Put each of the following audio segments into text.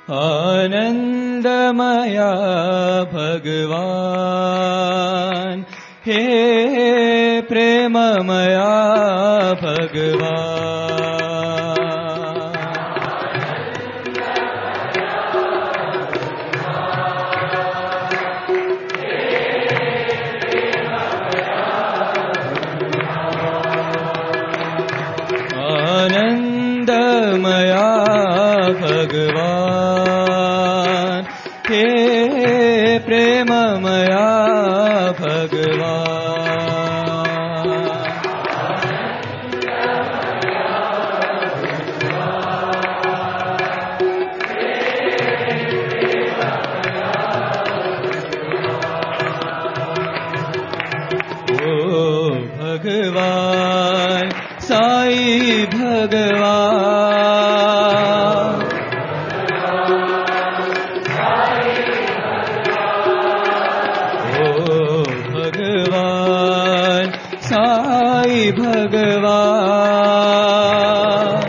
आनंदमया भगवान, हे प्रेममया भगवान। आनंदमया भगवान, हे प्रेममया भगवान। ओ भगवान साई भगवान, ओ भगवान साई भगवान।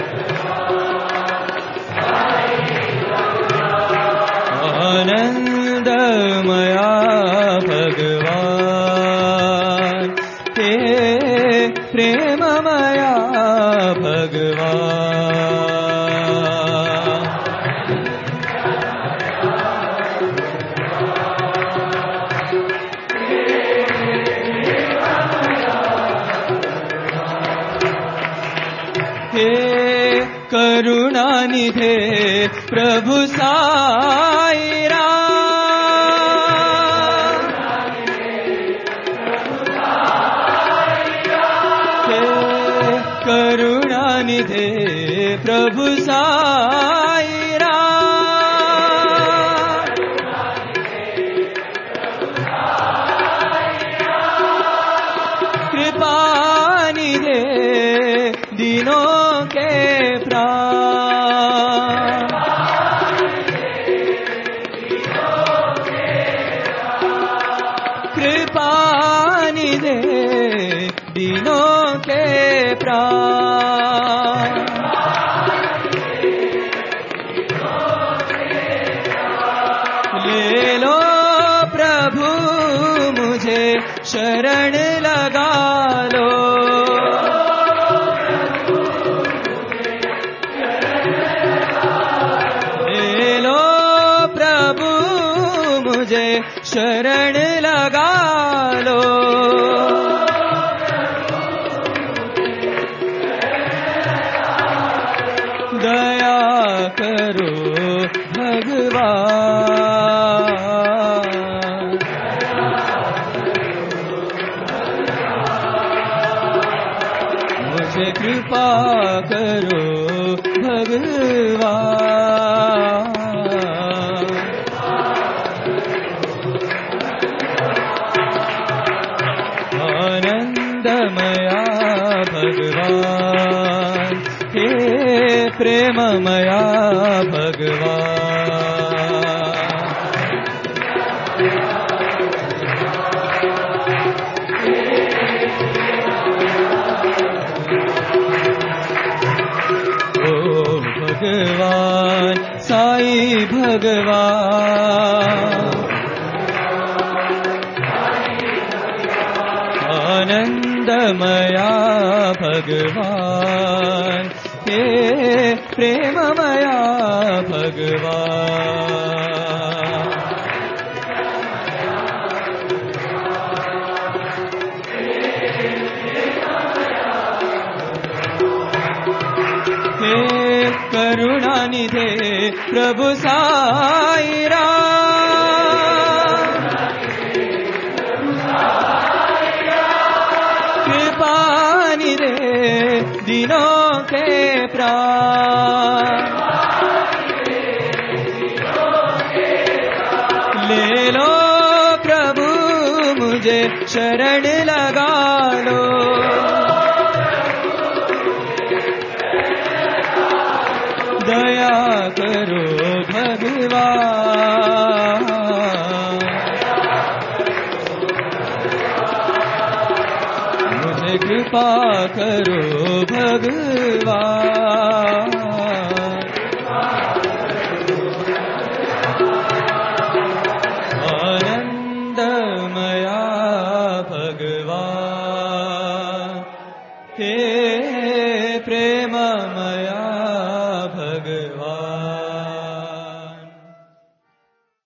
आनंदमया भगवान, हे प्रेममया भगवान। हे करुणानिधे प्रभु साई राम, हे करुणानिधे प्रभु साई राम। कृपानिधे दीनों के प्राण, कृपानिधे दीनों के प्राण। ले लो प्रभु मुझे शरण लगा लो, ले लो प्रभु मुझे शरण लगा लो। दया करो भगवान, मुझे कृपा करो भगवान। आनंदमया भगवान, हे प्रेममया भगवान। ओ भगवान साई भगवान, आनंदमया भगवान, हे प्रेममया भगवान। हे करुणानिधे प्रभु साई राम, कृपानिधे दीनों के प्राण। ले लो प्रभु मुझे शरण लगा लो, दया करो भगवान। मुझे कृपा करो भगवान। हे